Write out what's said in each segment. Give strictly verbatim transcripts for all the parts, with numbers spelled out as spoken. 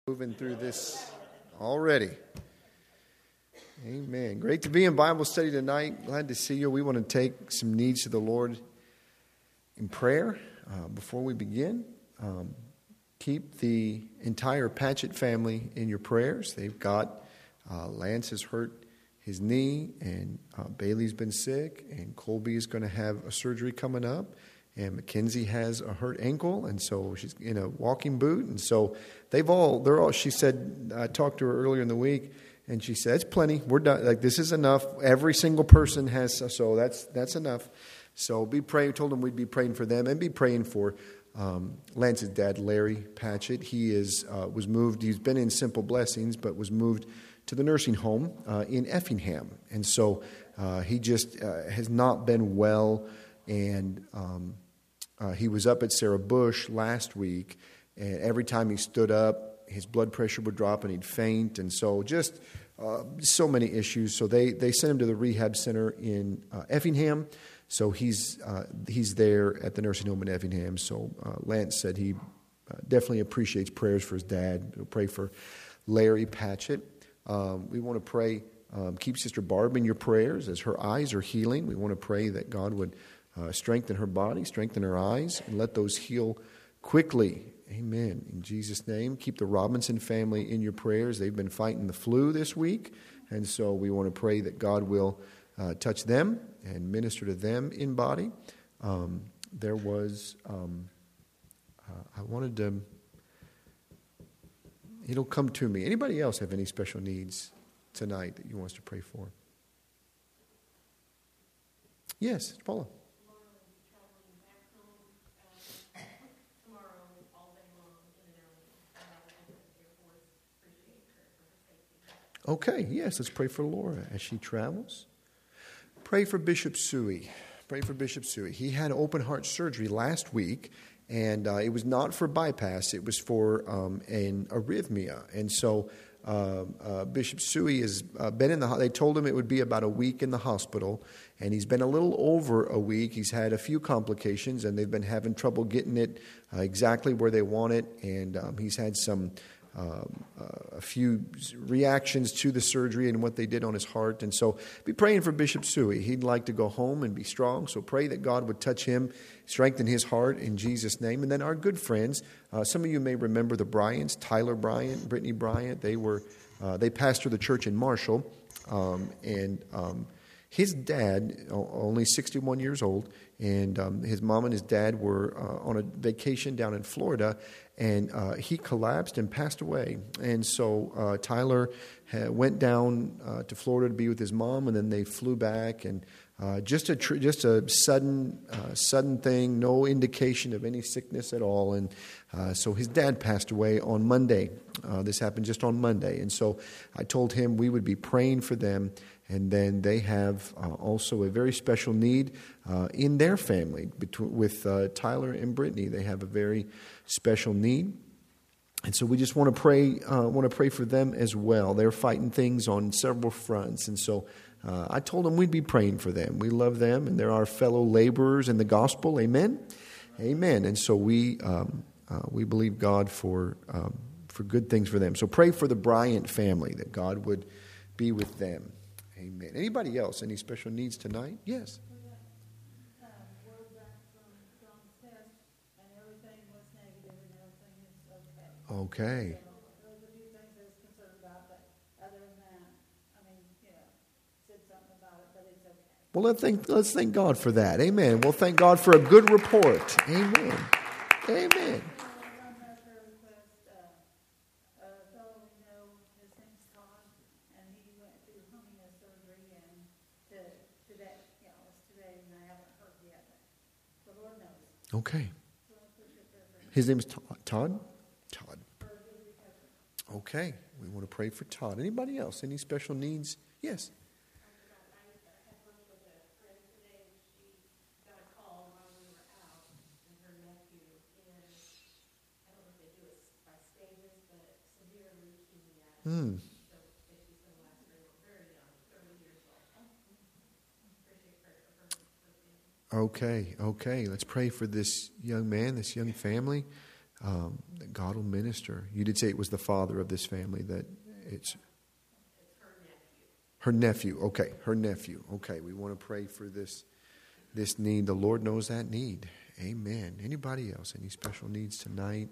Moving through this already. Amen. Great to be in Bible study tonight. Glad to see you. We want to take some needs to the Lord in prayer. Uh, before we begin, um, keep the entire Patchett family in your prayers. They've got, uh, Lance has hurt his knee, and uh, Bailey's been sick, and Colby is going to have a surgery coming up. And Mackenzie has a hurt ankle, and so she's in a walking boot. And so they've all, they're all, she said, I talked to her earlier in the week, and she said, it's plenty. We're done. Like, this is enough. Every single person has, so that's that's enough. So be praying, told them we'd be praying for them, and be praying for um, Lance's dad, Larry Patchett. He is uh, was moved, he's been in Simple Blessings, but was moved to the nursing home uh, in Effingham. And so uh, he just uh, has not been well, and um Uh, he was up at Sarah Bush last week, and every time he stood up, his blood pressure would drop and he'd faint, and so just uh, so many issues. So they, they sent him to the rehab center in uh, Effingham. So he's uh, he's there at the nursing home in Effingham. So uh, Lance said he uh, definitely appreciates prayers for his dad. We'll pray for Larry Patchett. Um, we want to pray, um, keep Sister Barb in your prayers as her eyes are healing. We want to pray that God would Uh, strengthen her body, strengthen her eyes, and let those heal quickly. Amen. In Jesus' name, keep the Robinson family in your prayers. They've been fighting the flu this week, and so we want to pray that God will uh, touch them and minister to them in body. Um, there was, um, uh, I wanted to, it'll come to me. Anybody else have any special needs tonight that you want us to pray for? Yes, Paula. Okay, yes, let's pray for Laura as she travels. Pray for Bishop Suey. Pray for Bishop Suey. He had open heart surgery last week, and uh, it was not for bypass. It was for um, an arrhythmia. And so uh, uh, Bishop Suey has uh, been in the, they told him it would be about a week in the hospital, and he's been a little over a week. He's had a few complications, and they've been having trouble getting it uh, exactly where they want it, and um, he's had some Um, uh, a few reactions to the surgery and what they did on his heart. And so be praying for Bishop Suey. He'd like to go home and be strong. So pray that God would touch him, strengthen his heart in Jesus' name. And then our good friends, uh, some of you may remember the Bryants, Tyler Bryant, Brittany Bryant. They were, uh, they pastor the church in Marshall. Um, and um, his dad, only sixty-one years old, and um, his mom and his dad were uh, on a vacation down in Florida, and uh, he collapsed and passed away. And so uh, Tyler ha- went down uh, to Florida to be with his mom, and then they flew back, and uh, just a tr- just a sudden uh, sudden thing, no indication of any sickness at all. And uh, so his dad passed away on Monday. Uh, this happened just on Monday, and so I told him we would be praying for them. And then they have uh, also a very special need uh, in their family between, with uh, Tyler and Brittany. They have a very special need, and so we just want to pray. Uh, want to pray for them as well. They're fighting things on several fronts, and so uh, I told them we'd be praying for them. We love them, and they're our fellow laborers in the gospel. Amen, amen. And so we um, uh, we believe God for um, for good things for them. So pray for the Bryant family that God would be with them. Amen. Anybody else? Any special needs tonight? Yes. Okay. Well, let's thank, let's thank God for that. Amen. Well, thank God for a good report. Amen. Amen. Okay. His name is Todd? Todd. Okay. We want to pray for Todd. Anybody else? Any special needs? Yes. Hmm. Okay, okay. Let's pray for this young man, this young family. Um, that God will minister. You did say it was the father of this family that it's... Her nephew. Okay, her nephew. Okay, we want to pray for this this need. The Lord knows that need. Amen. Anybody else? Any special needs tonight?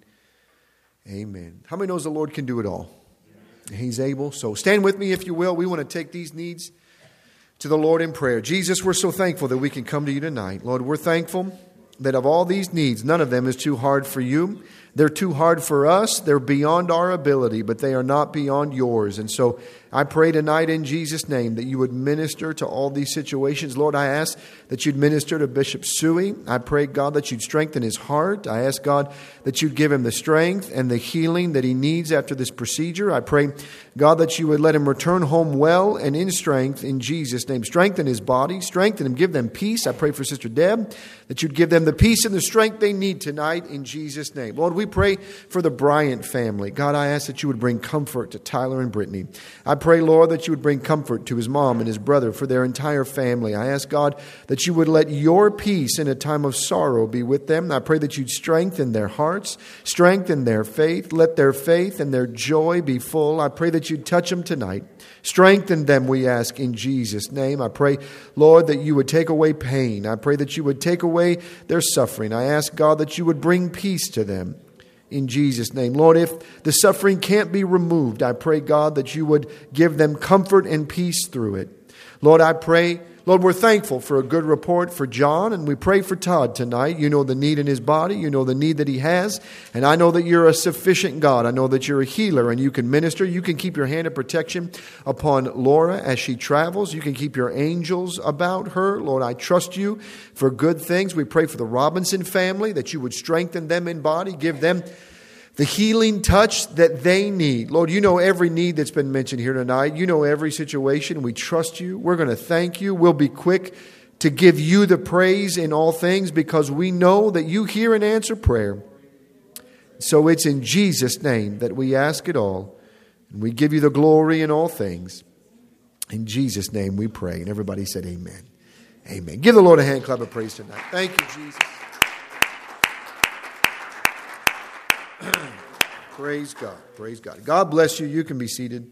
Amen. How many knows the Lord can do it all? He's able. So stand with me if you will. We want to take these needs to the Lord in prayer. Jesus, we're so thankful that we can come to you tonight. Lord, we're thankful that of all these needs, none of them is too hard for you. They're too hard for us. They're beyond our ability, but they are not beyond yours. And so I pray tonight in Jesus' name that you would minister to all these situations. Lord, I ask that you'd minister to Bishop Suey. I pray, God, that you'd strengthen his heart. I ask, God, that you'd give him the strength and the healing that he needs after this procedure. I pray, God, that you would let him return home well and in strength in Jesus' name. Strengthen his body. Strengthen him. Give them peace. I pray for Sister Deb, that you'd give them the peace and the strength they need tonight in Jesus' name. Lord, we pray for the Bryant family. God, I ask that you would bring comfort to Tyler and Brittany. I pray, Lord, that you would bring comfort to his mom and his brother, for their entire family. I ask, God, that you would let your peace in a time of sorrow be with them. I pray that you'd strengthen their hearts, strengthen their faith. Let their faith and their joy be full. I pray that you'd touch them tonight. Strengthen them, we ask, in Jesus' name. I pray, Lord, that you would take away pain. I pray that you would take away their suffering. I ask, God, that you would bring peace to them. In Jesus' name. Lord, if the suffering can't be removed, I pray, God, that you would give them comfort and peace through it. Lord, I pray, Lord, we're thankful for a good report for John, and we pray for Todd tonight. You know the need in his body. You know the need that he has. And I know that you're a sufficient God. I know that you're a healer and you can minister. You can keep your hand of protection upon Laura as she travels. You can keep your angels about her. Lord, I trust you for good things. We pray for the Robinson family, that you would strengthen them in body, give them the healing touch that they need. Lord, you know every need that's been mentioned here tonight. You know every situation. We trust you. We're going to thank you. We'll be quick to give you the praise in all things because we know that you hear and answer prayer. So it's in Jesus' name that we ask it all. And we give you the glory in all things. In Jesus' name we pray. And everybody said amen. Amen. Give the Lord a hand clap of praise tonight. Thank you, Jesus. Praise God. Praise God. God bless you. You can be seated.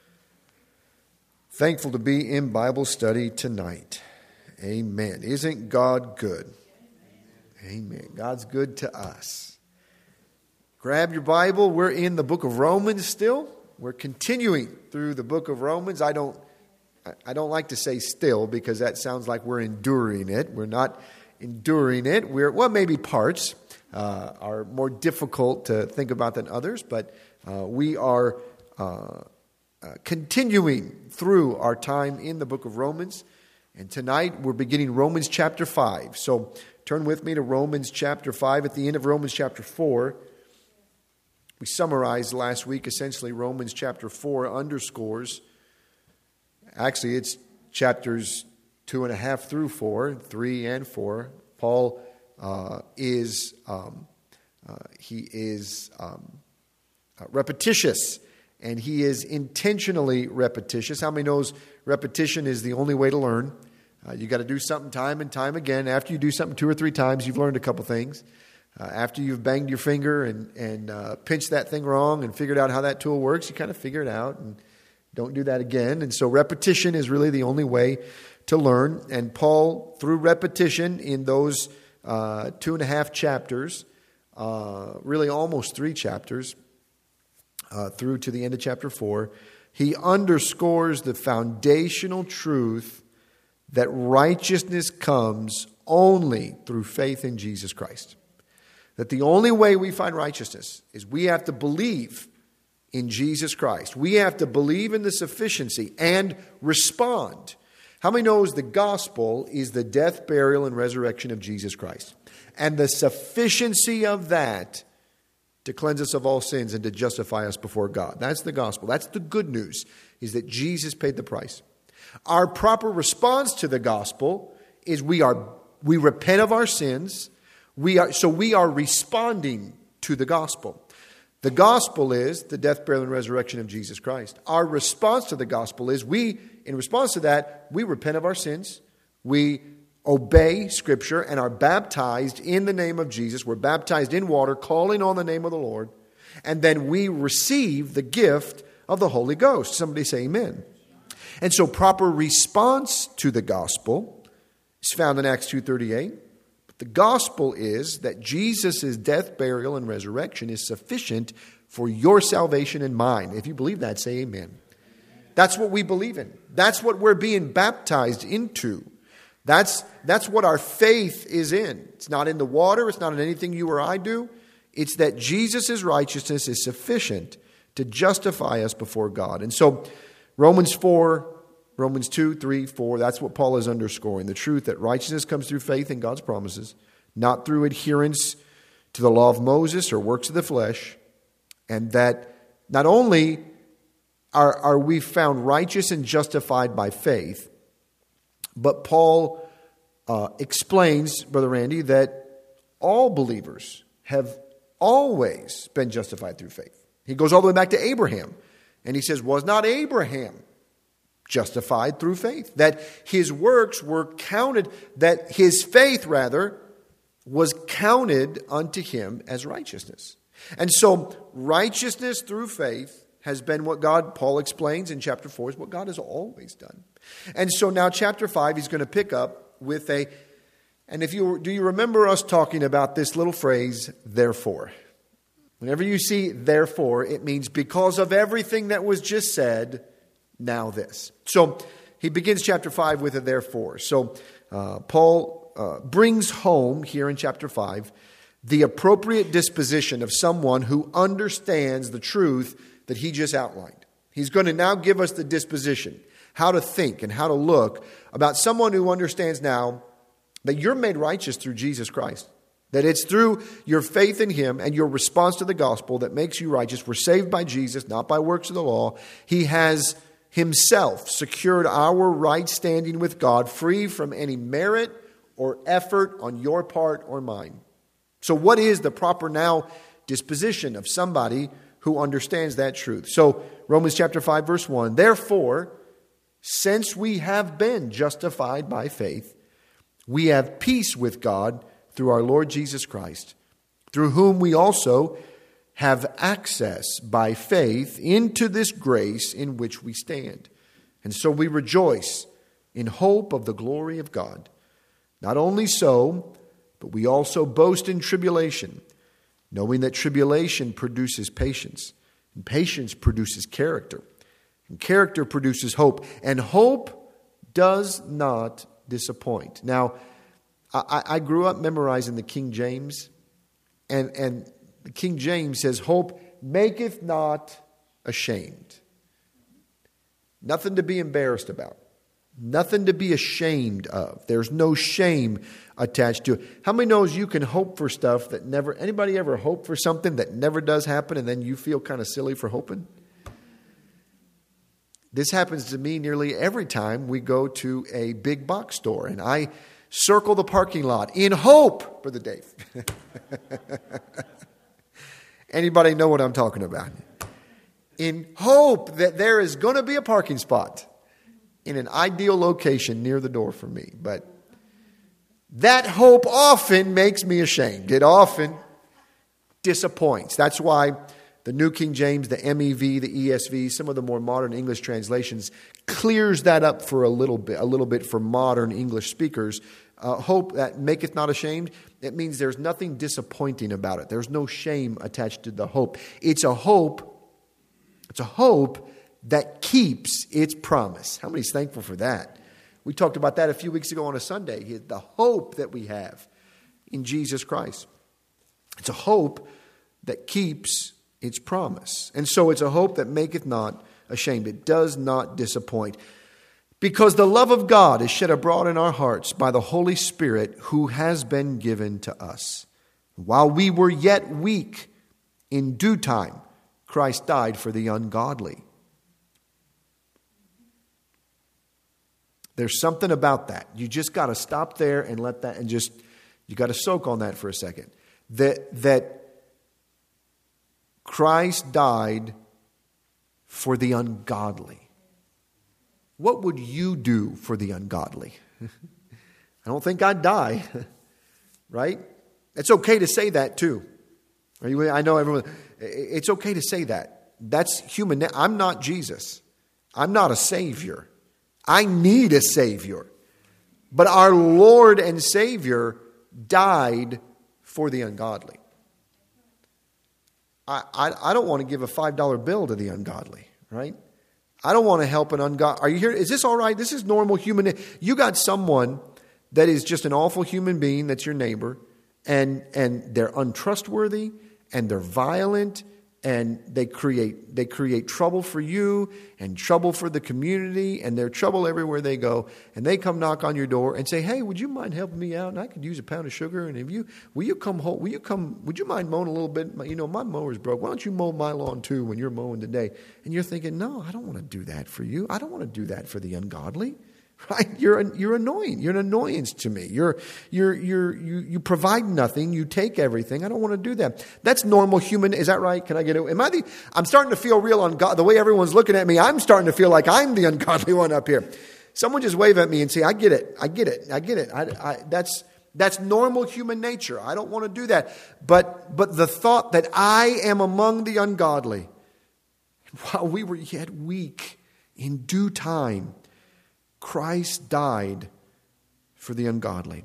Thankful to be in Bible study tonight. Amen. Isn't God good? Amen. God's good to us. Grab your Bible. We're in the book of Romans still. We're continuing through the book of Romans. I don't I don't like to say still because that sounds like we're enduring it. We're not enduring it. We're well, maybe parts. Uh, are more difficult to think about than others, but uh, we are uh, uh, continuing through our time in the book of Romans. And tonight we're beginning Romans chapter five. So turn with me to Romans chapter five. At the end of Romans chapter four, we summarized last week essentially Romans chapter four underscores. Actually, it's chapters two and a half through four, three and four. Paul Uh, is um, uh, he is um, uh, repetitious, and he is intentionally repetitious. How many knows repetition is the only way to learn? Uh, you got to do something time and time again. After you do something two or three times, you've learned a couple things. Uh, after you've banged your finger and and uh, pinched that thing wrong and figured out how that tool works, you kind of figure it out and don't do that again. And so repetition is really the only way to learn. And Paul, through repetition in those Uh, two and a half chapters, uh, really almost three chapters, uh, through to the end of chapter four, he underscores the foundational truth that righteousness comes only through faith in Jesus Christ. That the only way we find righteousness is we have to believe in Jesus Christ. We have to believe in the sufficiency and respond. How many knows the gospel is the death, burial, and resurrection of Jesus Christ? And the sufficiency of that to cleanse us of all sins and to justify us before God. That's the gospel. That's the good news, is that Jesus paid the price. Our proper response to the gospel is we are we repent of our sins. We are so we are responding to the gospel. The gospel is the death, burial, and resurrection of Jesus Christ. Our response to the gospel is we, in response to that, we repent of our sins. We obey Scripture and are baptized in the name of Jesus. We're baptized in water, calling on the name of the Lord. And then we receive the gift of the Holy Ghost. Somebody say amen. And so proper response to the gospel is found in Acts two thirty-eight. The gospel is that Jesus' death, burial, and resurrection is sufficient for your salvation and mine. If you believe that, say amen. That's what we believe in. That's what we're being baptized into. That's, that's what our faith is in. It's not in the water. It's not in anything you or I do. It's that Jesus' righteousness is sufficient to justify us before God. And so Romans four, Romans two, three, four, that's what Paul is underscoring. The truth that righteousness comes through faith in God's promises, not through adherence to the law of Moses or works of the flesh. And that not only are, are we found righteous and justified by faith, but Paul uh, explains, Brother Randy, that all believers have always been justified through faith. He goes all the way back to Abraham. And he says, was not Abraham justified through faith? That his works were counted, that his faith, rather, was counted unto him as righteousness. And so righteousness through faith has been what God, Paul explains in chapter four, is what God has always done. And so now chapter five, he's going to pick up with a, and if you, do you remember us talking about this little phrase, therefore? Whenever you see therefore, it means because of everything that was just said, now this. So he begins chapter five with a therefore. So uh, Paul uh, brings home here in chapter five the appropriate disposition of someone who understands the truth that he just outlined. He's going to now give us the disposition, how to think and how to look about someone who understands now that you're made righteous through Jesus Christ. That it's through your faith in him and your response to the gospel that makes you righteous. We're saved by Jesus, not by works of the law. He has himself secured our right standing with God, free from any merit or effort on your part or mine. So what is the proper now disposition of somebody who understands that truth? So Romans chapter five, verse one, therefore, since we have been justified by faith, we have peace with God through our Lord Jesus Christ, through whom we also have access by faith into this grace in which we stand. And so we rejoice in hope of the glory of God. Not only so, but we also boast in tribulation, knowing that tribulation produces patience, and patience produces character, and character produces hope, and hope does not disappoint. Now, I, I grew up memorizing the King James, and, and the King James says, hope maketh not ashamed. Nothing to be embarrassed about. Nothing to be ashamed of. There's no shame attached to it. How many knows you can hope for stuff that never, anybody ever hope for something that never does happen and then you feel kind of silly for hoping? This happens to me nearly every time we go to a big box store and I circle the parking lot in hope, Brother Dave. Anybody know what I'm talking about? In hope that there is going to be a parking spot in an ideal location near the door for me. But that hope often makes me ashamed. It often disappoints. That's why the New King James, the M E V, the E S V, some of the more modern English translations clears that up for a little bit, a little bit for modern English speakers. Uh, hope that maketh not ashamed. It means there's nothing disappointing about it. There's no shame attached to the hope. It's a hope. It's a hope that keeps its promise. How many's thankful for that? We talked about that a few weeks ago on a Sunday. The hope that we have in Jesus Christ. It's a hope that keeps its promise. And so it's a hope that maketh not ashamed. It does not disappoint. Because the love of God is shed abroad in our hearts by the Holy Spirit who has been given to us. While we were yet weak, in due time, Christ died for the ungodly. There's something about that. You just got to stop there and let that, and just, you got to soak on that for a second. That, that Christ died for the ungodly. What would you do for the ungodly? I don't think I'd die, right? It's okay to say that too. Are you? I know everyone. It's okay to say that. That's human. I'm not Jesus. I'm not a Savior. I need a Savior. But our Lord and Savior died for the ungodly. I, I, I don't want to give a five dollar bill to the ungodly, right? I don't want to help an ungodly. Are you here? Is this all right? This is normal human. You got someone that is just an awful human being that's your neighbor, and and they're untrustworthy, and they're violent, and they create they create trouble for you and trouble for the community, and they're trouble everywhere they go. And they come knock on your door and say, "Hey, would you mind helping me out? And I could use a pound of sugar. And if you will you come home? Will you come? Would you mind mowing a little bit? You know, my mower's broke. Why don't you mow my lawn too when you're mowing today?" And you're thinking, "No, I don't want to do that for you. I don't want to do that for the ungodly." Right? You're you're annoying. You're an annoyance to me. You're you're you're you you provide nothing. You take everything. I don't want to do that. That's normal human. Is that right? Can I get it? Am I the? I'm starting to feel real ungodly. The way everyone's looking at me, I'm starting to feel like I'm the ungodly one up here. Someone just wave at me and say, "I get it. I get it. I get it." I, I, that's that's normal human nature. I don't want to do that. But but the thought that I am among the ungodly, while we were yet weak, in due time, Christ died for the ungodly.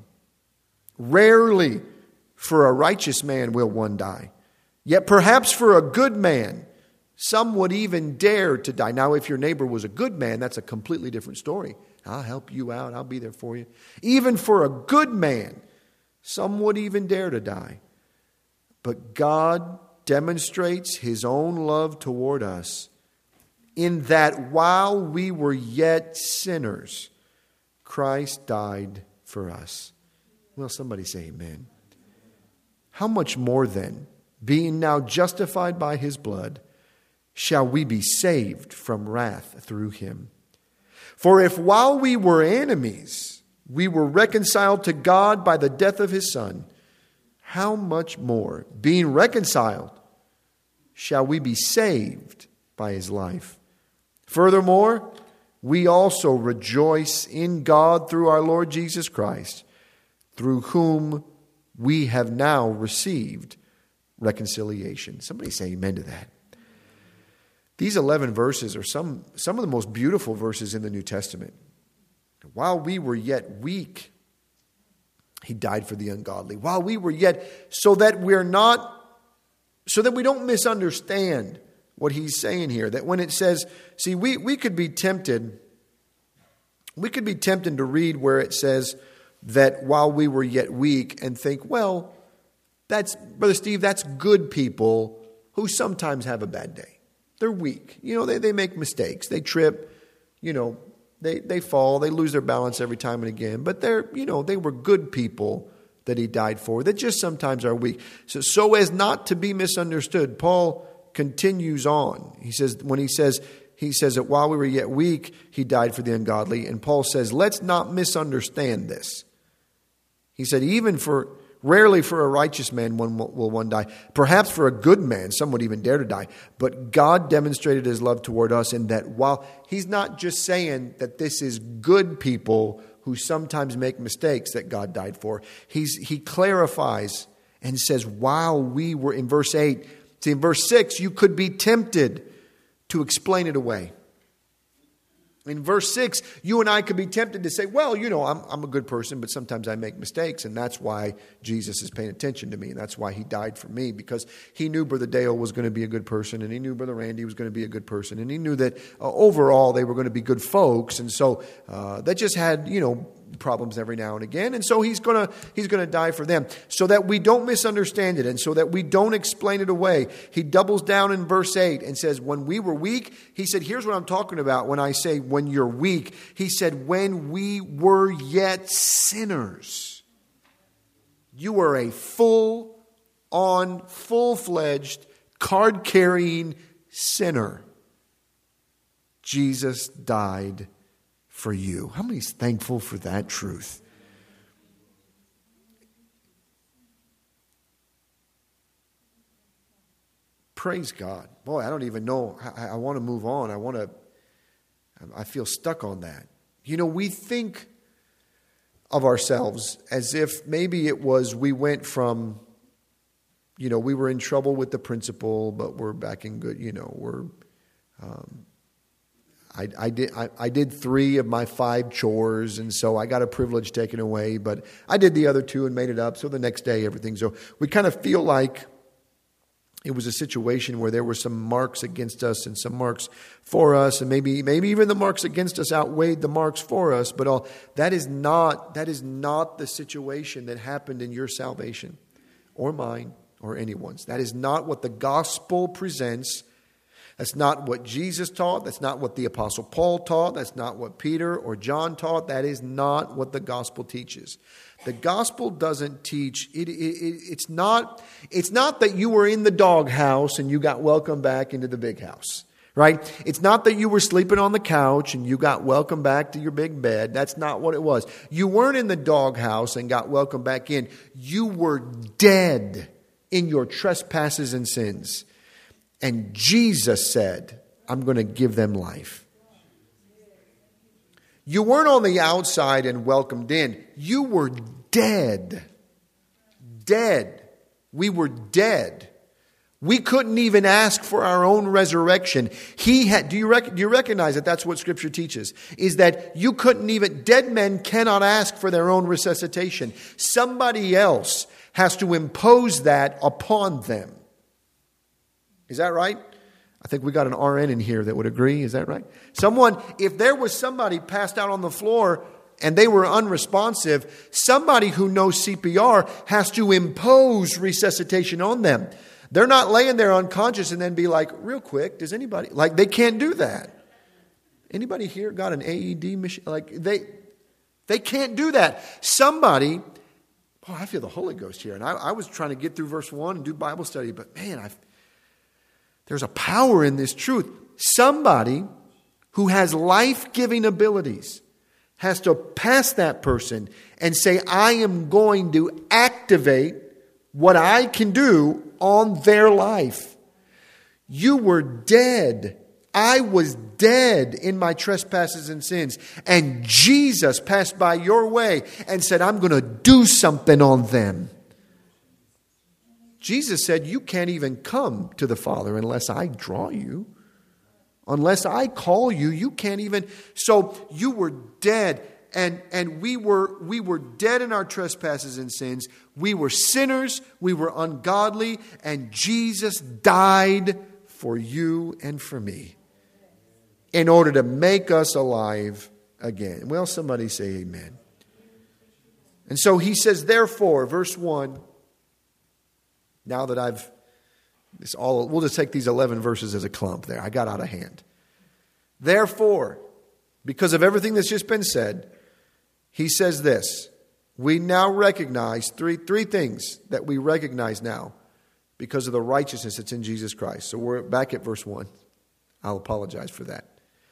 Rarely for a righteous man will one die. Yet perhaps for a good man, some would even dare to die. Now, if your neighbor was a good man, that's a completely different story. I'll help you out. I'll be there for you. Even for a good man, some would even dare to die. But God demonstrates His own love toward us in that while we were yet sinners, Christ died for us. Well, somebody say amen. How much more then, being now justified by His blood, shall we be saved from wrath through Him? For if while we were enemies, we were reconciled to God by the death of His Son, how much more, being reconciled, shall we be saved by His life? Furthermore, we also rejoice in God through our Lord Jesus Christ, through whom we have now received reconciliation. Somebody say amen to that. These eleven verses are some, some of the most beautiful verses in the New Testament. While we were yet weak, He died for the ungodly. While we were yet, so that we're not, so that we don't misunderstand what he's saying here, that when it says, see, we, we could be tempted, we could be tempted to read where it says that while we were yet weak and think, well, that's, Brother Steve, that's good people who sometimes have a bad day. They're weak. You know, they, they make mistakes. They trip, you know, they, they fall, they lose their balance every time and again. But they're, you know, they were good people that He died for, that just sometimes are weak. So, so as not to be misunderstood, Paul continues on. He says, when he says, he says that while we were yet weak, He died for the ungodly. And Paul says, let's not misunderstand this. He said, even for, rarely for a righteous man one will one die. Perhaps for a good man, some would even dare to die. But God demonstrated His love toward us in that while He's not just saying that this is good people who sometimes make mistakes that God died for. He's, he clarifies and says, while we were in verse eight, see, in verse six, you could be tempted to explain it away. In verse six, you and I could be tempted to say, well, you know, I'm, I'm a good person, but sometimes I make mistakes, and that's why Jesus is paying attention to me, and that's why He died for me, because He knew Brother Dale was going to be a good person, and He knew Brother Randy was going to be a good person, and He knew that uh, overall they were going to be good folks, and so uh, that just had, you know, problems every now and again, and so he's gonna he's gonna die for them, so that we don't misunderstand it, and so that we don't explain it away. He doubles down in verse eight and says, when we were weak, he said, here's what I'm talking about when I say when you're weak. He said, when we were yet sinners. You were a full on, full-fledged, card-carrying sinner. Jesus died for you. How many is thankful for that truth? Praise God. Boy, I don't even know. I, I want to move on. I want to, I feel stuck on that. You know, we think of ourselves as if maybe it was we went from you know, we were in trouble with the principal, but we're back in good, you know, we're, um, I, I did I, I did three of my five chores, and so I got a privilege taken away, but I did the other two and made it up. So the next day, everything. So we kind of feel like it was a situation where there were some marks against us and some marks for us, and maybe maybe even the marks against us outweighed the marks for us. But all that is not that is not the situation that happened in your salvation, or mine, or anyone's. That is not what the gospel presents. That's not what Jesus taught. That's not what the Apostle Paul taught. That's not what Peter or John taught. That is not what the gospel teaches. The gospel doesn't teach. It, it, it, it's not. It's not that you were in the doghouse and you got welcomed back into the big house, right? It's not that you were sleeping on the couch and you got welcomed back to your big bed. That's not what it was. You weren't in the doghouse and got welcomed back in. You were dead in your trespasses and sins. And Jesus said, I'm going to give them life. You weren't on the outside and welcomed in. You were dead. Dead. We were dead. We couldn't even ask for our own resurrection. He had. Do you, rec- do you recognize that that's what Scripture teaches? Is that you couldn't even, dead men cannot ask for their own resuscitation. Somebody else has to impose that upon them. Is that right? I think we got an R N in here that would agree. Is that right? Someone, if there was somebody passed out on the floor and they were unresponsive, somebody who knows C P R has to impose resuscitation on them. They're not laying there unconscious and then be like, real quick, does anybody, like they can't do that. Anybody here got an A E D machine? Like they, they can't do that. Somebody, oh, I feel the Holy Ghost here. And I, I was trying to get through verse one and do Bible study, but man, I've, there's a power in this truth. Somebody who has life-giving abilities has to pass that person and say, I am going to activate what I can do on their life. You were dead. I was dead in my trespasses and sins. And Jesus passed by your way and said, I'm going to do something on them. Jesus said, you can't even come to the Father unless I draw you. Unless I call you, you can't even. So you were dead. And, and we were we were dead in our trespasses and sins. We were sinners. We were ungodly. And Jesus died for you and for me in order to make us alive again. Well, somebody say amen. And so he says, therefore, verse one. Now that I've, this all, we'll just take these eleven verses as a clump there. I got out of hand. Therefore, because of everything that's just been said, he says this. We now recognize three, three things that we recognize now because of the righteousness that's in Jesus Christ. So we're back at verse one. I'll apologize for that.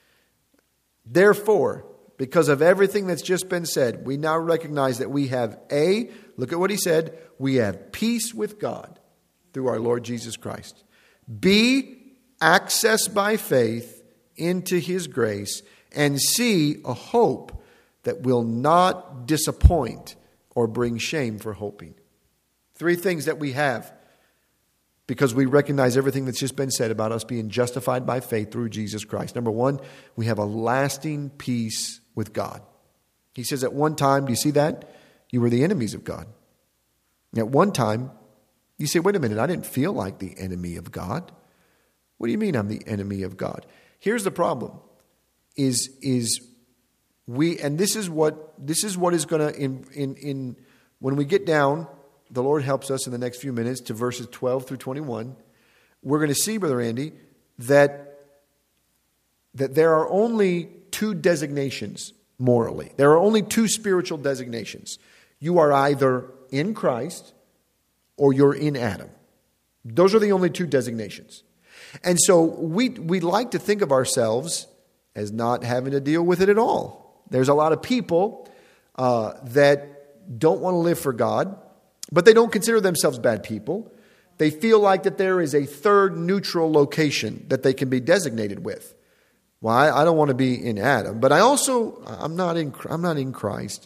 Therefore, because of everything that's just been said, we now recognize that we have A, look at what he said, we have peace with God through our Lord Jesus Christ. B, access by faith into his grace. And C, a hope that will not disappoint or bring shame for hoping. Three things that we have because we recognize everything that's just been said about us being justified by faith through Jesus Christ. Number one, we have a lasting peace with God. He says at one time, do you see that? You were the enemies of God. At one time, you say, wait a minute, I didn't feel like the enemy of God. What do you mean I'm the enemy of God? Here's the problem, is, is we, and this is what, this is what is going to, in, in, in, when we get down, the Lord helps us in the next few minutes to verses twelve through twenty-one, we're going to see, Brother Andy, that, that there are only two designations morally. There are only two spiritual designations. You are either in Christ or you're in Adam. Those are the only two designations. And so we we like to think of ourselves as not having to deal with it at all. There's a lot of people uh, that don't want to live for God, but they don't consider themselves bad people. They feel like that there is a third neutral location that they can be designated with. Well, I, I don't want to be in Adam, but I also I'm not in I'm not in Christ.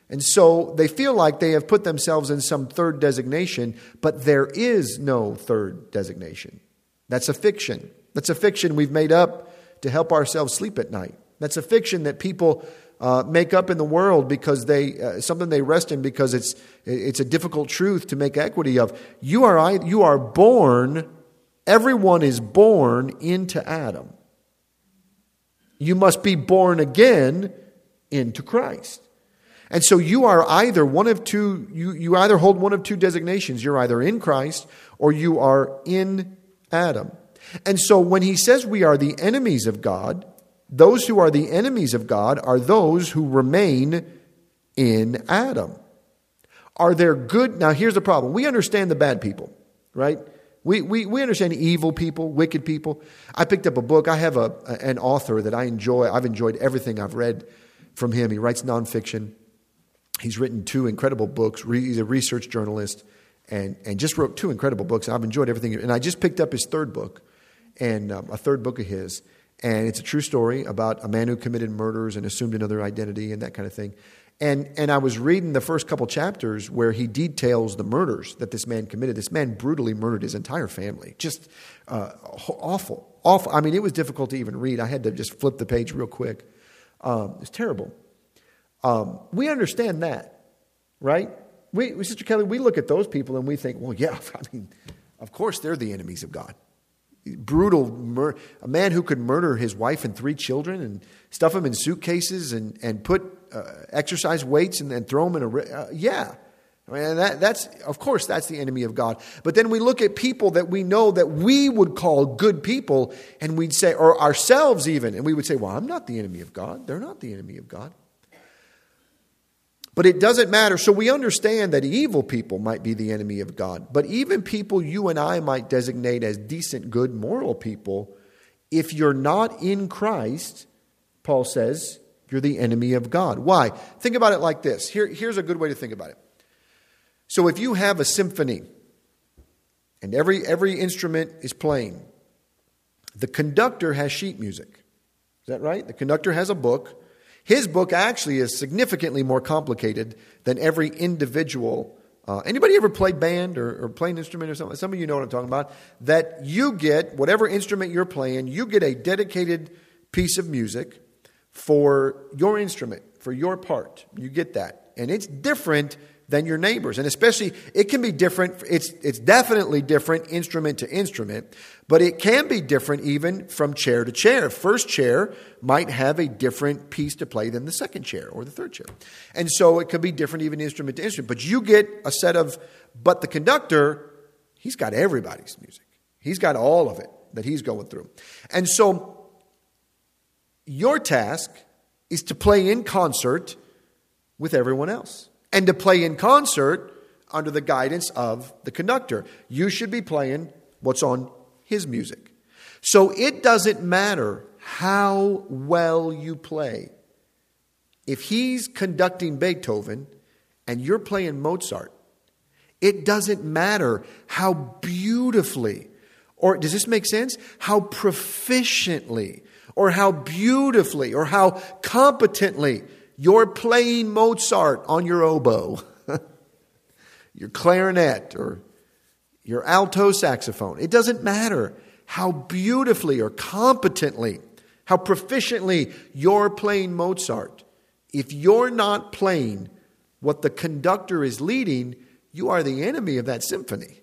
And so they feel like they have put themselves in some third designation, but there is no third designation. That's a fiction. That's a fiction we've made up to help ourselves sleep at night. That's a fiction that people uh, make up in the world because they uh, something they rest in because it's it's a difficult truth to make equity of. You are you are born. Everyone is born into Adam. You must be born again into Christ. And so you are either one of two, you, you either hold one of two designations. You're either in Christ or you are in Adam. And so when he says we are the enemies of God, those who are the enemies of God are those who remain in Adam. Are there good? Now here's the problem. We understand the bad people, right? We, we, we understand evil people, wicked people. I picked up a book. I have a, an author that I enjoy. I've enjoyed everything I've read from him. He writes nonfiction. He's written two incredible books. He's a research journalist and, and just wrote two incredible books. I've enjoyed everything. And I just picked up his third book, and um, a third book of his. And it's a true story about a man who committed murders and assumed another identity and that kind of thing. And and I was reading the first couple chapters where he details the murders that this man committed. This man brutally murdered his entire family. Just uh, awful, awful. I mean, it was difficult to even read. I had to just flip the page real quick. Um, it's terrible. Um, we understand that, right? We, Sister Kelly, we look at those people and we think, well, yeah, I mean, of course they're the enemies of God. Brutal, mur- a man who could murder his wife and three children and stuff them in suitcases and, and put uh, exercise weights and then throw them in a, uh, yeah. I mean, that, that's, of course, that's the enemy of God. But then we look at people that we know that we would call good people and we'd say, or ourselves even, and we would say, well, I'm not the enemy of God. They're not the enemy of God. But it doesn't matter. So we understand that evil people might be the enemy of God. But even people you and I might designate as decent, good, moral people, if you're not in Christ, Paul says, you're the enemy of God. Why? Think about it like this. Here, here's a good way to think about it. So if you have a symphony and every, every instrument is playing, the conductor has sheet music. Is that right? The conductor has a book. His book actually is significantly more complicated than every individual. Uh, anybody ever played band or, or play an instrument or something? Some of you know what I'm talking about. That you get, whatever instrument you're playing, you get a dedicated piece of music for your instrument, for your part. You get that. And it's different than your neighbors. And especially, it can be different. It's, it's definitely different instrument to instrument, but it can be different even from chair to chair. First chair might have a different piece to play than the second chair or the third chair. And so it could be different even instrument to instrument. But you get a set of, but the conductor, he's got everybody's music. He's got all of it that he's going through. And so your task is to play in concert with everyone else. And to play in concert under the guidance of the conductor. You should be playing what's on his music. So it doesn't matter how well you play. If he's conducting Beethoven and you're playing Mozart, it doesn't matter how beautifully, or does this make sense? How proficiently, or how beautifully, or how competently you're playing Mozart on your oboe, your clarinet, or your alto saxophone. It doesn't matter how beautifully or competently, how proficiently you're playing Mozart. If you're not playing what the conductor is leading, you are the enemy of that symphony.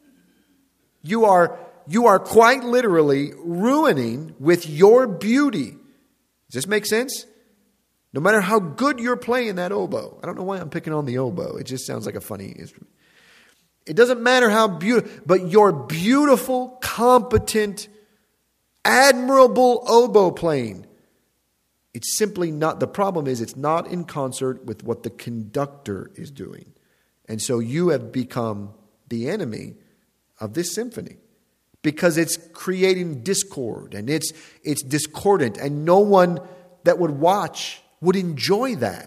You are, you are quite literally ruining with your beauty. Does this make sense? No matter how good you're playing that oboe. I don't know why I'm picking on the oboe. It just sounds like a funny instrument. It doesn't matter how beautiful, but your beautiful, competent, admirable oboe playing, it's simply not, the problem is it's not in concert with what the conductor is doing. And so you have become the enemy of this symphony because it's creating discord and it's it's discordant, and no one that would watch would enjoy that.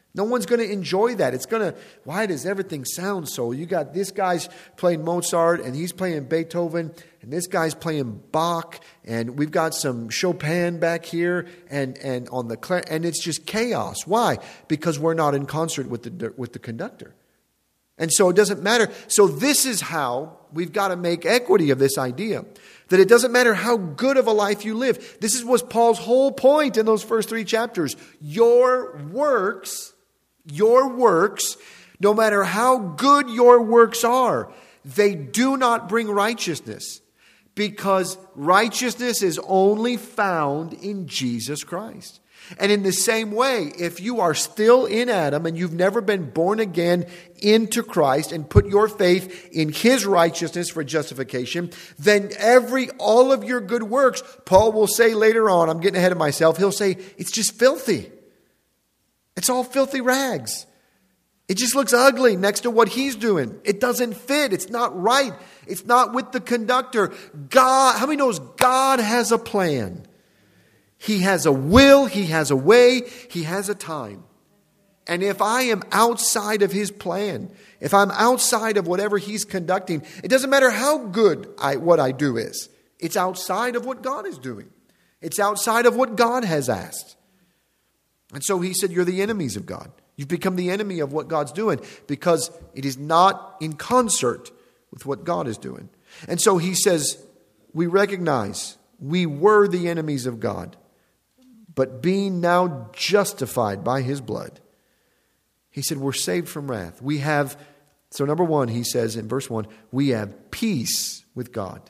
No one's going to enjoy that. It's going to, why does everything sound so? You got this guy's playing Mozart and he's playing Beethoven and this guy's playing Bach and we've got some Chopin back here and, and on the clar- and it's just chaos. Why? Because we're not in concert with the with the conductor. And so it doesn't matter. So this is how we've got to make equity of this idea. That it doesn't matter how good of a life you live. This is was Paul's whole point in those first three chapters. Your works, your works, no matter how good your works are, they do not bring righteousness. Because righteousness is only found in Jesus Christ. And in the same way, if you are still in Adam and you've never been born again into Christ and put your faith in His righteousness for justification, then every, all of your good works, Paul will say later on, I'm getting ahead of myself, he'll say, it's just filthy. It's all filthy rags. It just looks ugly next to what he's doing. It doesn't fit. It's not right. It's not with the conductor. God, how many knows God has a plan? He has a will, He has a way, He has a time. And if I am outside of His plan, if I'm outside of whatever He's conducting, it doesn't matter how good I, what I do is. It's outside of what God is doing. It's outside of what God has asked. And so He said, you're the enemies of God. You've become the enemy of what God's doing because it is not in concert with what God is doing. And so He says, we recognize we were the enemies of God. But being now justified by His blood, He said we're saved from wrath. We have, so number one, He says in verse one, we have peace with God.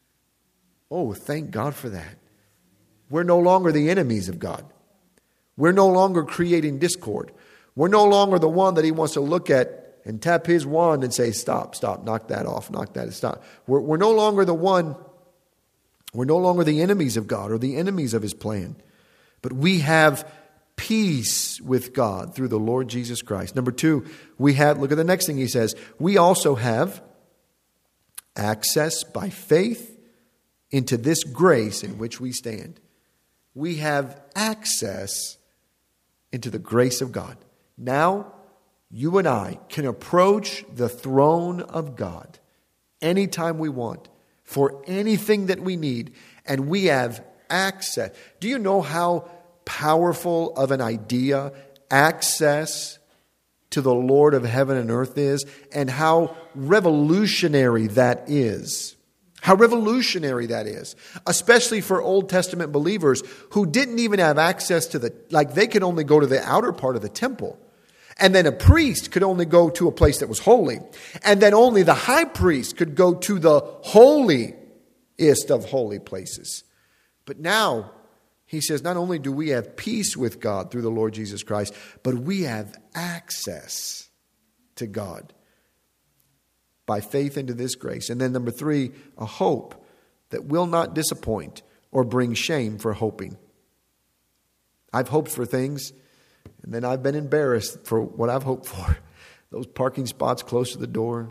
Oh, thank God for that. We're no longer the enemies of God. We're no longer creating discord. We're no longer the one that He wants to look at and tap His wand and say, stop, stop, knock that off, knock that, stop. We're, we're no longer the one, we're no longer the enemies of God or the enemies of His plan. But we have peace with God through the Lord Jesus Christ. Number two, we have, look at the next thing He says, we also have access by faith into this grace in which we stand. We have access into the grace of God. Now, you and I can approach the throne of God anytime we want for anything that we need, and we have access. Do you know how powerful of an idea access to the Lord of heaven and earth is, and how revolutionary that is? How revolutionary that is, especially for Old Testament believers who didn't even have access to the, like they could only go to the outer part of the temple. And then a priest could only go to a place that was holy. And then only the high priest could go to the holiest of holy places. But now, He says, not only do we have peace with God through the Lord Jesus Christ, but we have access to God by faith into this grace. And then number three, a hope that will not disappoint or bring shame for hoping. I've hoped for things, and then I've been embarrassed for what I've hoped for. Those parking spots close to the door.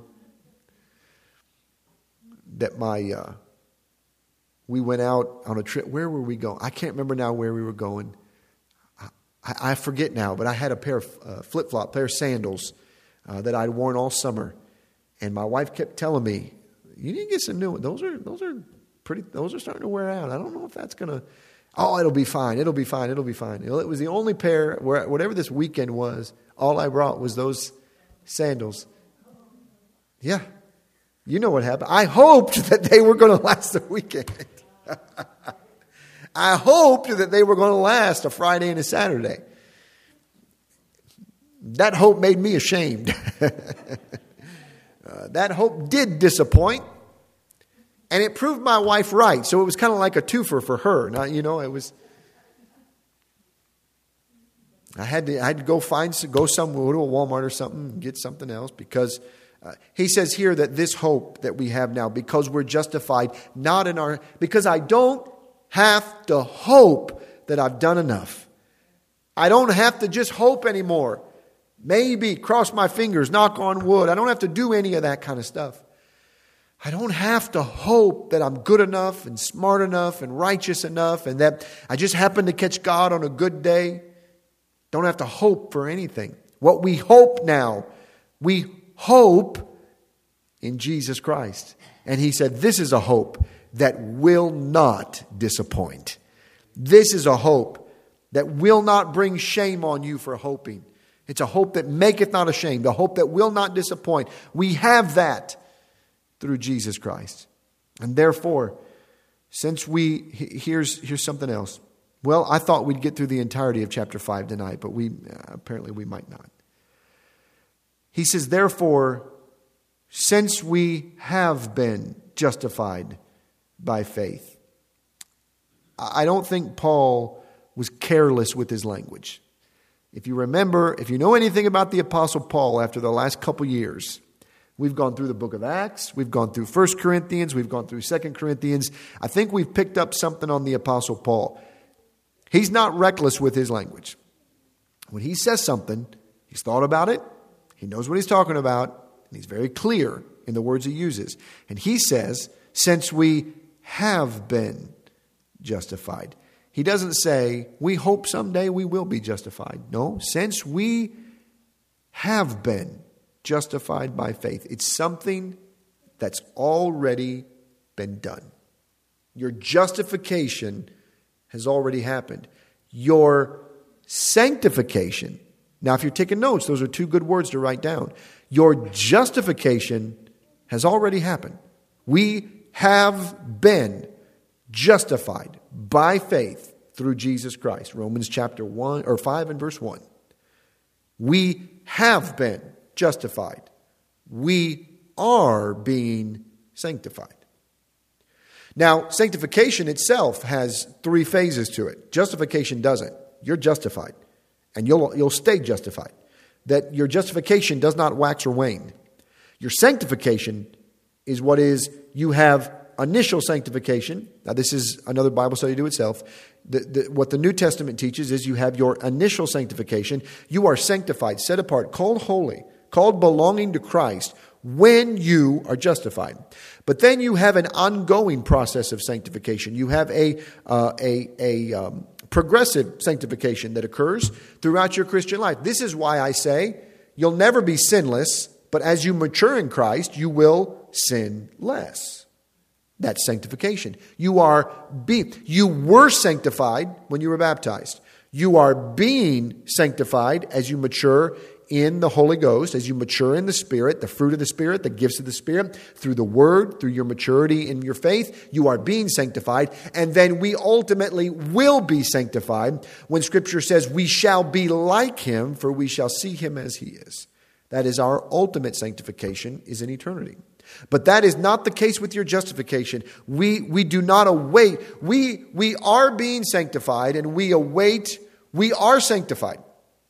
That my... Uh, We went out on a trip. Where were we going? I can't remember now where we were going. I, I forget now, but I had a pair of uh, flip-flop, pair of sandals uh, that I'd worn all summer. And my wife kept telling me, you need to get some new ones. Those are, those are pretty, those are starting to wear out. I don't know if that's going to, oh, it'll be fine. It'll be fine. It'll be fine. It was the only pair, where, whatever this weekend was, all I brought was those sandals. Yeah. You know what happened. I hoped that they were going to last the weekend. I hoped that they were going to last a Friday and a Saturday. That hope made me ashamed. uh, that hope did disappoint. And it proved my wife right. So it was kind of like a twofer for her. Now, you know, it was... I had to I had to go find go somewhere, go to a Walmart or something, and get something else because... Uh, he says here that this hope that we have now, because we're justified, not in our, because I don't have to hope that I've done enough. I don't have to just hope anymore. Maybe cross my fingers, knock on wood. I don't have to do any of that kind of stuff. I don't have to hope that I'm good enough and smart enough and righteous enough and that I just happen to catch God on a good day. Don't have to hope for anything. What we hope now, we hope in Jesus Christ. And he said, this is a hope that will not disappoint. This is a hope that will not bring shame on you for hoping. It's a hope that maketh not ashamed, a hope that will not disappoint. We have that through Jesus Christ. And therefore, since we, here's, here's something else. Well, I thought we'd get through the entirety of chapter five tonight, but we apparently we might not. He says, therefore, since we have been justified by faith. I don't think Paul was careless with his language. If you remember, if you know anything about the Apostle Paul after the last couple years, we've gone through the book of Acts, we've gone through First Corinthians, we've gone through Second Corinthians. I think we've picked up something on the Apostle Paul. He's not reckless with his language. When he says something, he's thought about it, he knows what he's talking about, and he's very clear in the words he uses. And he says, since we have been justified. He doesn't say, we hope someday we will be justified. No, since we have been justified by faith. It's something that's already been done. Your justification has already happened. Your sanctification. Now, if you're taking notes, those are two good words to write down. Your justification has already happened. We have been justified by faith through Jesus Christ. Romans chapter one or five and verse one. We have been justified. We are being sanctified. Now, sanctification itself has three phases to it. Justification doesn't. You're justified. And you'll, you'll stay justified. That your justification does not wax or wane. Your sanctification is what is, you have initial sanctification. Now, this is another Bible study to itself. The, the, what the New Testament teaches is you have your initial sanctification. You are sanctified, set apart, called holy, called belonging to Christ when you are justified. But then you have an ongoing process of sanctification. You have a uh, a, a um, progressive sanctification that occurs throughout your Christian life. This is why I say you'll never be sinless, but as you mature in Christ, you will sin less. That's sanctification. You are be you were sanctified when you were baptized. You are being sanctified as you mature in the Holy Ghost, as you mature in the Spirit, the fruit of the Spirit, the gifts of the Spirit, through the Word, through your maturity in your faith, you are being sanctified. And then we ultimately will be sanctified when Scripture says we shall be like Him, for we shall see Him as He is. That is our ultimate sanctification, is in eternity. But that is not the case with your justification. We we do not await. We we are being sanctified and we await. We are sanctified.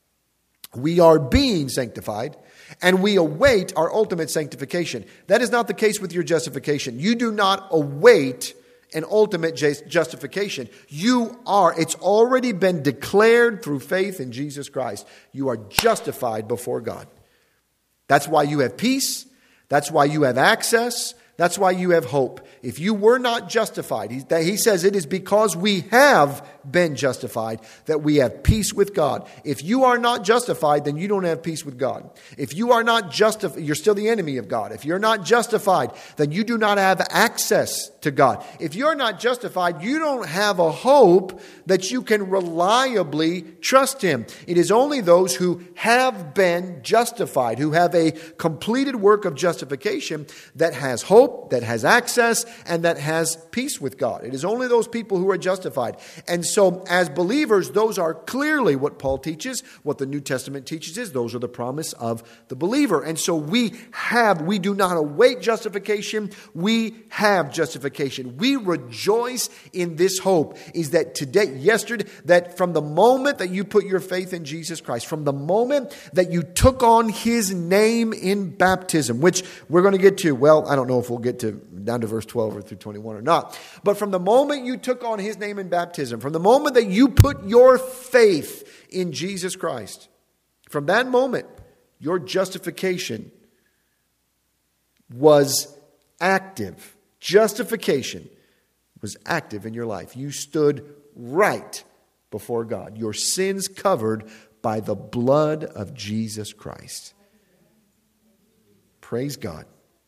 We are being sanctified and we await our ultimate sanctification. That is not the case with your justification. You do not await an ultimate justification. You are. It's already been declared through faith in Jesus Christ. You are justified before God. That's why you have peace. That's why you have access. That's why you have hope. If you were not justified, he, he says it is because we have been justified that we have peace with God. If you are not justified, then you don't have peace with God. If you are not justified, you're still the enemy of God. If you're not justified, then you do not have access to God. If you're not justified, you don't have a hope that you can reliably trust Him. It is only those who have been justified, who have a completed work of justification, that has hope, that has access, and that has peace with God. It is only those people who are justified. And so as believers, those are clearly what Paul teaches, what the New Testament teaches is, those are the promise of the believer. And so we have, we do not await justification, we have justification. We rejoice in this hope, is that today, yesterday, that from the moment that you put your faith in Jesus Christ, from the moment that you took on His name in baptism, which we're going to get to, well, I don't know if we'll get to down to verse twelve or through twenty-one or not. But from the moment you took on His name in baptism, from the moment that you put your faith in Jesus Christ, from that moment, your justification was active. Justification was active in your life. You stood right before God. Your sins covered, by the blood of Jesus Christ. Praise God.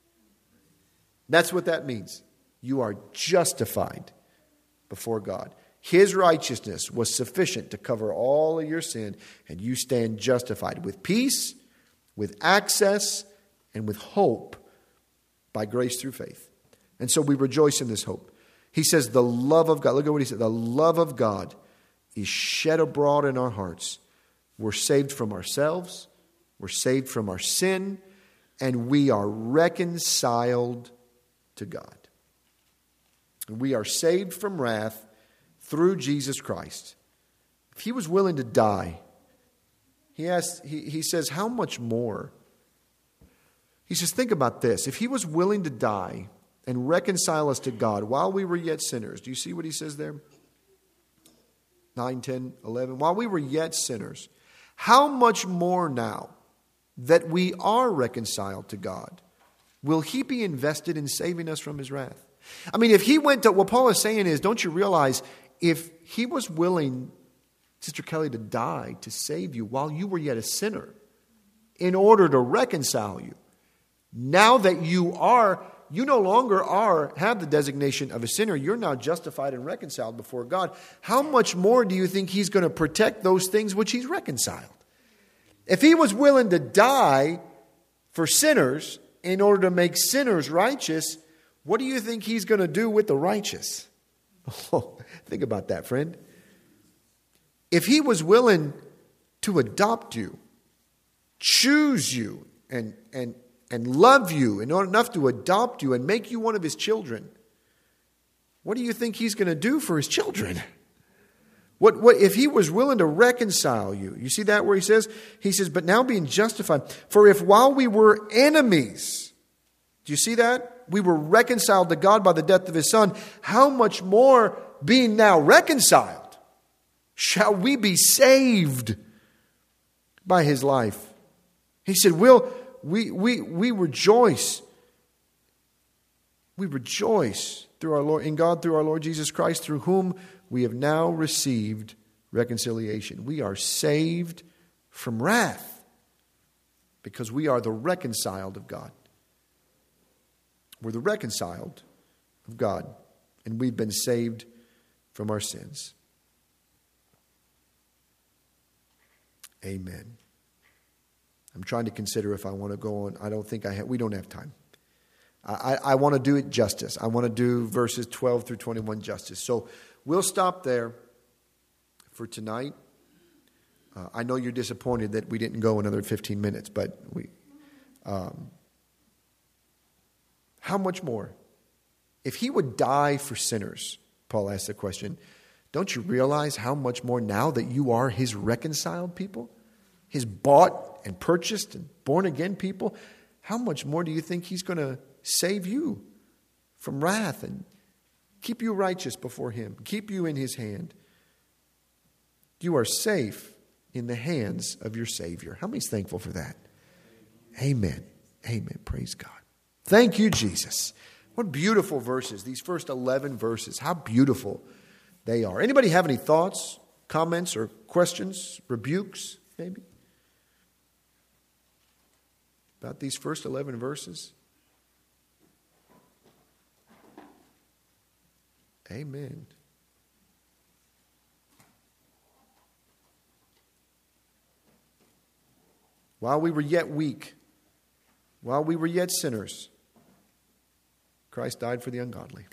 That's what that means. You are justified before God. His righteousness was sufficient to cover all of your sin, and you stand justified with peace, with access, and with hope by grace through faith. And so we rejoice in this hope. He says the love of God, look at what he said, the love of God is shed abroad in our hearts. We're saved from ourselves, we're saved from our sin, and we are reconciled to God. We are saved from wrath through Jesus Christ. If he was willing to die, he asks, he, he says, how much more? He says, think about this. If he was willing to die and reconcile us to God while we were yet sinners, do you see what he says there? nine, ten, eleven. While we were yet sinners, how much more now that we are reconciled to God will he be invested in saving us from his wrath? I mean, if he went to, what Paul is saying is, don't you realize, if he was willing, Sister Kelly, to die to save you while you were yet a sinner in order to reconcile you, now that you are, you no longer are, have the designation of a sinner, you're now justified and reconciled before God. How much more do you think he's going to protect those things which he's reconciled? If he was willing to die for sinners in order to make sinners righteous, what do you think he's going to do with the righteous? Oh, think about that, friend. If he was willing to adopt you, choose you, and, and, and love you enough to adopt you and make you one of his children, what do you think he's going to do for his children? What, what if he was willing to reconcile you? You see that where he says, he says, but now being justified. For if while we were enemies, do you see that? We were reconciled to God by the death of his son. How much more, being now reconciled, shall we be saved by his life? He said, we'll, we, we, we rejoice. We rejoice through our Lord, in God through our Lord Jesus Christ, through whom we have now received reconciliation. We are saved from wrath because we are the reconciled of God. We're the reconciled of God, and we've been saved from our sins. Amen. I'm trying to consider if I want to go on. I don't think I have. We don't have time. I, I, I want to do it justice. I want to do verses twelve through twenty-one justice. So we'll stop there for tonight. Uh, I know you're disappointed that we didn't go another fifteen minutes, but we... Um, How much more? If he would die for sinners, Paul asked the question, don't you realize how much more now that you are his reconciled people, his bought and purchased and born again people, how much more do you think he's going to save you from wrath and keep you righteous before him, keep you in his hand? You are safe in the hands of your Savior. How many's thankful for that? Amen. Amen. Praise God. Thank you, Jesus. What beautiful verses. These first eleven verses. How beautiful they are. Anybody have any thoughts, comments, or questions, rebukes, maybe? About these first eleven verses? Amen. While we were yet weak, while we were yet sinners, Christ died for the ungodly.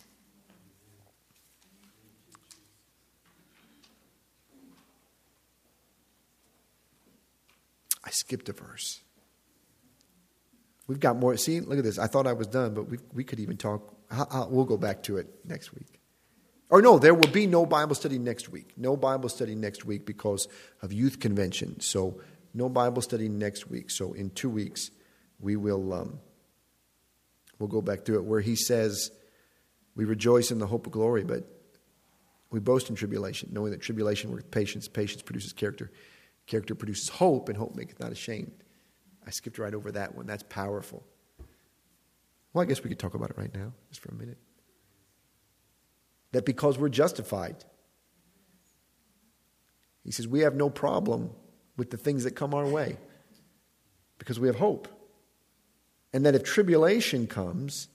I skipped a verse. We've got more. See, look at this. I thought I was done, but we we could even talk. I'll, I'll, we'll go back to it next week. Or no, there will be no Bible study next week. No Bible study next week because of youth convention. So no Bible study next week. So in two weeks, we will um, we'll go back to it where he says, we rejoice in the hope of glory, but we boast in tribulation, knowing that tribulation worketh patience. Patience produces character. Character produces hope, and hope maketh not ashamed. I skipped right over that one. That's powerful. Well, I guess we could talk about it right now, just for a minute. That because we're justified, he says we have no problem with the things that come our way because we have hope. And that if tribulation comes,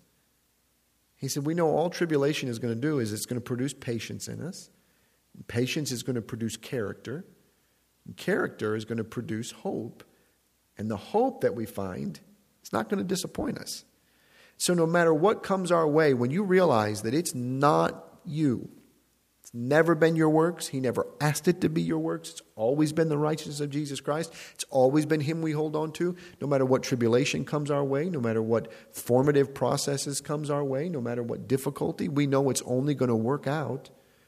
he said, we know all tribulation is going to do is it's going to produce patience in us. And patience is going to produce character. And character is going to produce hope. And the hope that we find is not going to disappoint us. So no matter what comes our way, when you realize that it's not you, it's never been your works, he never asked it to be your works, it's always been the righteousness of Jesus Christ, it's always been him we hold on to, no matter what tribulation comes our way, no matter what formative processes comes our way, no matter what difficulty, we know it's only going to work out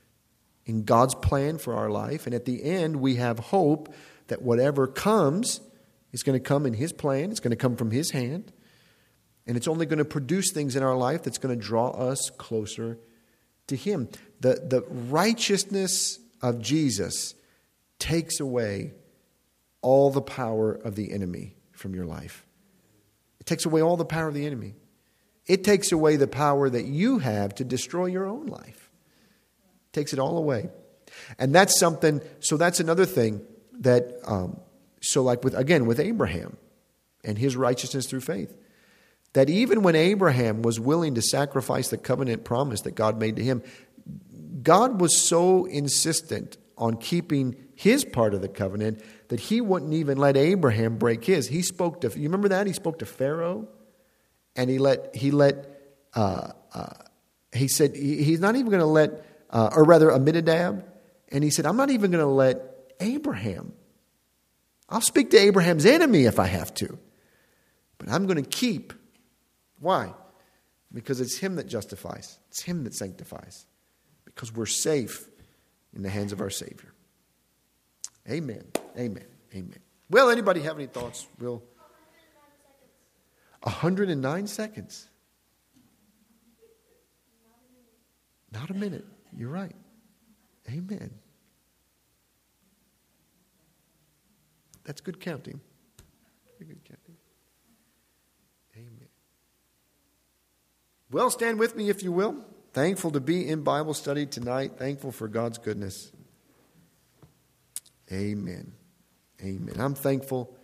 in God's plan for our life. And at the end, we have hope that whatever comes is going to come in his plan, it's going to come from his hand. And it's only going to produce things in our life that's going to draw us closer to him. The, the righteousness of Jesus takes away all the power of the enemy from your life. It takes away all the power of the enemy. It takes away the power that you have to destroy your own life. It takes it all away. And that's something, so that's another thing that, um, so like with, again, with Abraham and his righteousness through faith. That even when Abraham was willing to sacrifice the covenant promise that God made to him, God was so insistent on keeping his part of the covenant that he wouldn't even let Abraham break his. He spoke to, you remember that? He spoke to Pharaoh, and he let, he let, uh, uh, he said, he, he's not even going to let, uh, or rather Aminadab, and he said, I'm not even going to let Abraham. I'll speak to Abraham's enemy if I have to, but I'm going to keep. Why? Because it's him that justifies. It's him that sanctifies. Because we're safe in the hands of our Savior. Amen. Amen. Amen. Well, anybody have any thoughts? We'll... one hundred nine seconds. Not a minute. You're right. Amen. That's good counting. Very good counting. Amen. Well, stand with me if you will. Thankful to be in Bible study tonight. Thankful for God's goodness. Amen. Amen. I'm thankful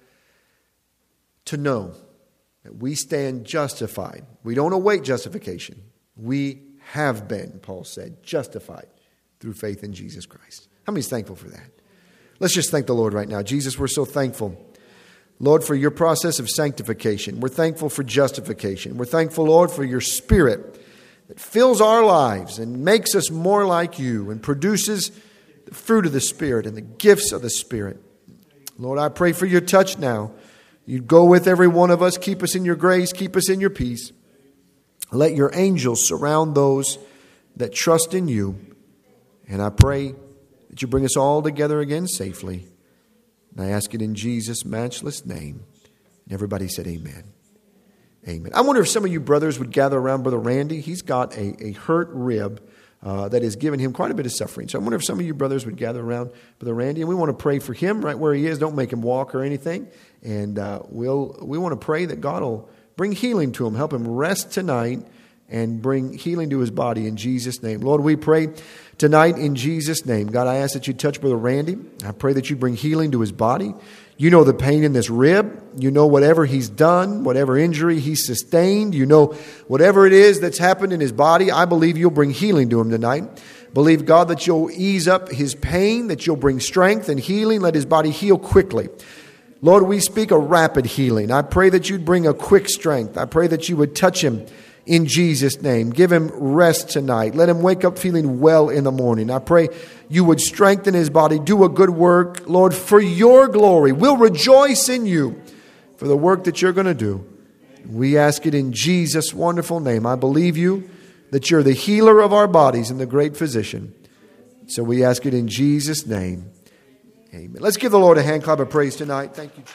to know that we stand justified. We don't await justification. We have been, Paul said, justified through faith in Jesus Christ. How many's thankful for that? Let's just thank the Lord right now. Jesus, we're so thankful, Lord, for your process of sanctification. We're thankful for justification. We're thankful, Lord, for your Spirit that fills our lives and makes us more like you and produces the fruit of the Spirit and the gifts of the Spirit. Lord, I pray for your touch now. You'd go with every one of us. Keep us in your grace. Keep us in your peace. Let your angels surround those that trust in you. And I pray that you bring us all together again safely. And I ask it in Jesus' matchless name. And everybody said amen. Amen. I wonder if some of you brothers would gather around Brother Randy. He's got a, a hurt rib uh, that has given him quite a bit of suffering. So I wonder if some of you brothers would gather around Brother Randy. And we want to pray for him right where he is. Don't make him walk or anything. And uh, we'll we want to pray that God will bring healing to him. Help him rest tonight and bring healing to his body in Jesus' name. Lord, we pray tonight in Jesus' name. God, I ask that you touch Brother Randy. I pray that you bring healing to his body. You know the pain in this rib. You know whatever he's done, whatever injury he's sustained. You know whatever it is that's happened in his body. I believe you'll bring healing to him tonight. Believe, God, that you'll ease up his pain, that you'll bring strength and healing. Let his body heal quickly. Lord, we speak a rapid healing. I pray that you'd bring a quick strength. I pray that you would touch him in Jesus' name. Give him rest tonight. Let him wake up feeling well in the morning. I pray you would strengthen his body. Do a good work, Lord, for your glory. We'll rejoice in you for the work that you're going to do. We ask it in Jesus' wonderful name. I believe you that you're the healer of our bodies and the great physician. So we ask it in Jesus' name. Amen. Let's give the Lord a hand clap of praise tonight. Thank you.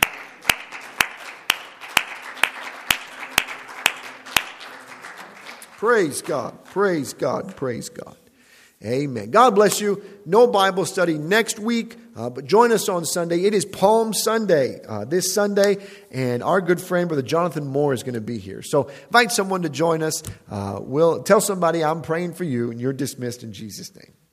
Praise God. Praise God. Praise God. Amen. God bless you. No Bible study next week, uh, but join us on Sunday. It is Palm Sunday uh, this Sunday, and our good friend, Brother Jonathan Moore, is going to be here. So invite someone to join us. Uh, we'll tell somebody I'm praying for you, and you're dismissed in Jesus' name.